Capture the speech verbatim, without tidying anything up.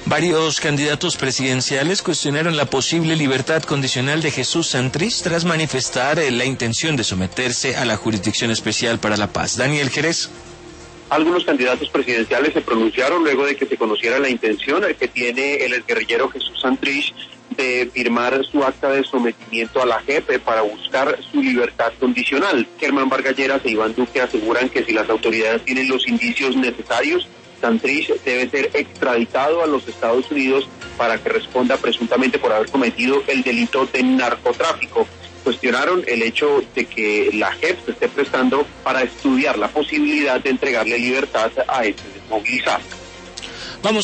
Varios candidatos presidenciales cuestionaron la posible libertad condicional de Jesús Santrich tras manifestar la intención de someterse a la Jurisdicción Especial para la Paz. Daniel Jerez. Algunos candidatos presidenciales se pronunciaron luego de que se conociera la intención que tiene el exguerrillero Jesús Santrich de firmar su acta de sometimiento a la J E P para buscar su libertad condicional. Germán Vargas Lleras e Iván Duque aseguran que si las autoridades tienen los indicios necesarios, Santrich debe ser extraditado a los Estados Unidos para que responda presuntamente por haber cometido el delito de narcotráfico. Cuestionaron el hecho de que la J E P se esté prestando para estudiar la posibilidad de entregarle libertad a este desmovilizado.